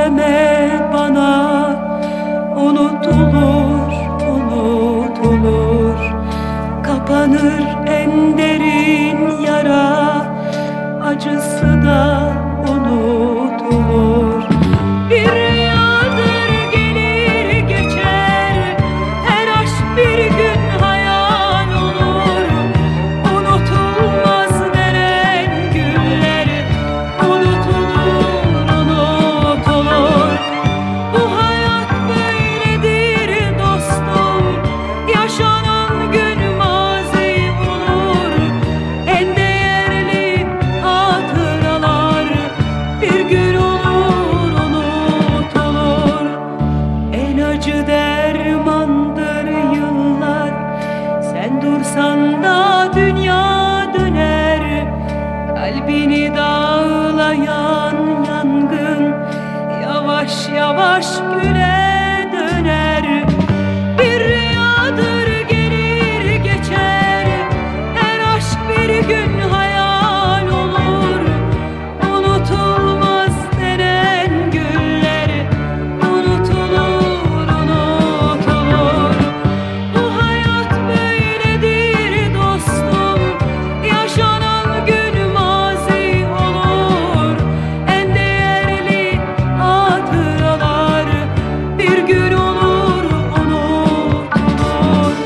deme bana, unutulur, unutulur. Kapanır en derin yara, acısı da unutulur. Bir rüyadır gelir geçer, her aşk bir gün hayal olur. Unutulmaz denen günler, unutulur, unutulur. Bu hayat böyledir dostum, yaşanan gün mazi olur. En değerli hatıralar bir gün olur, unutulur. En acı dermandır yıllar, sen dursan da dünya döner. Kalbini dağlayan yangın yavaş yavaş güle döner. Bir rüyadır gelir geçer, her aşk bir gün hayal olur. Unutulmaz denen günler, unutulur, unutulur. Bu hayat böyledir dostum, yaşanan gün mazi olur. En değerli hatıralar bir gün olur, unutulur.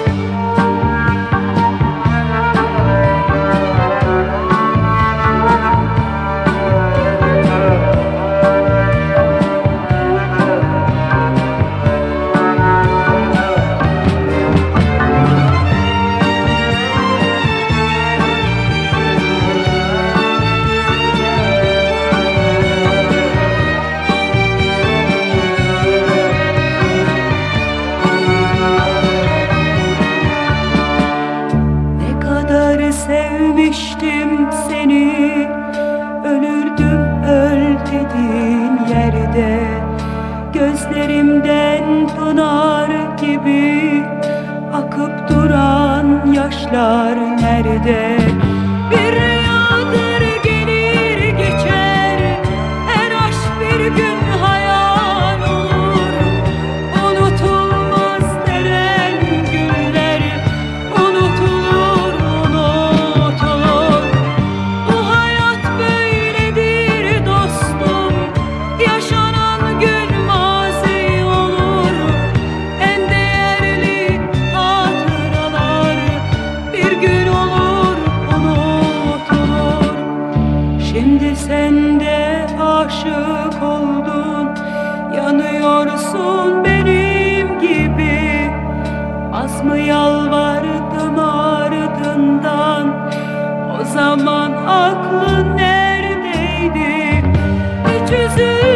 Ne kadar sevmiştim seni, ölürdüm öl dediğin yerde. Gözlerimden pınar gibi akıp duran yaşlar nerede? Bir rüyadır gelir geçer, her aşk bir gün hayal olur. Unutulmaz denen günler, unutulur, unutulur. Bu hayat böyledir dostum, yaşanan gün mazi olur. En değerli hatıralar bir gün olur, unutulur. Şimdi sen de aşık oldun, yanıyorsun benim gibi. Az mı yalvardım ardından, o zaman aklın neredeydi? Hiç üzülme.